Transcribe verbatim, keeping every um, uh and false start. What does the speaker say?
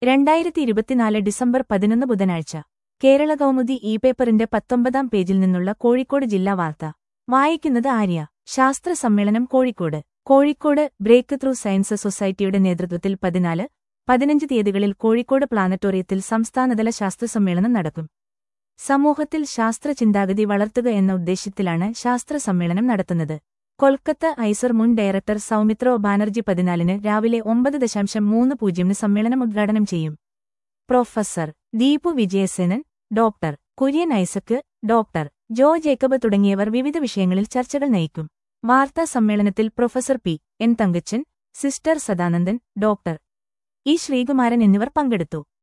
രണ്ടായിരത്തി ഇരുപത്തിനാല് ഡിസംബർ പതിനൊന്ന് ബുധനാഴ്ച കേരള കൗമുദി ഇ പേപ്പറിന്റെ പത്തൊമ്പതാം പേജിൽ നിന്നുള്ള കോഴിക്കോട് ജില്ലാ വാർത്ത വായിക്കുന്നത് ആര്യ. ശാസ്ത്ര സമ്മേളനം Kozhikode. Kozhikode breakthrough science സൊസൈറ്റിയുടെ നേതൃത്വത്തിൽ പതിനാല്, പതിനഞ്ച് തീയതികളിൽ കോഴിക്കോട് പ്ലാനറ്റോറിയത്തിൽ സംസ്ഥാനതല ശാസ്ത്രസമ്മേളനം നടക്കും. സമൂഹത്തിൽ ശാസ്ത്ര ചിന്താഗതി വളർത്തുക എന്ന ഉദ്ദേശ്യത്തിലാണ് ശാസ്ത്ര സമ്മേളനം നടത്തുന്നത്. കൊൽക്കത്ത ഐസർ മുൻ ഡയറക്ടർ സൗമിത്രോ ബാനർജി പതിനാലിന് രാവിലെ ഒമ്പത് ദശാംശം മൂന്ന് പൂജ്യമിന് സമ്മേളനം ഉദ്ഘാടനം ചെയ്യും. Professor Deepu Vijayasenan, doctor Kurian Isaac, doctor Jo Jacob തുടങ്ങിയവർ വിവിധ വിഷയങ്ങളിൽ ചർച്ചകൾ നയിക്കും. വാർത്താ സമ്മേളനത്തിൽ professor P N Thankachan, sister Sadanandan, doctor E Sreekumaran എന്നിവർ പങ്കെടുത്തു.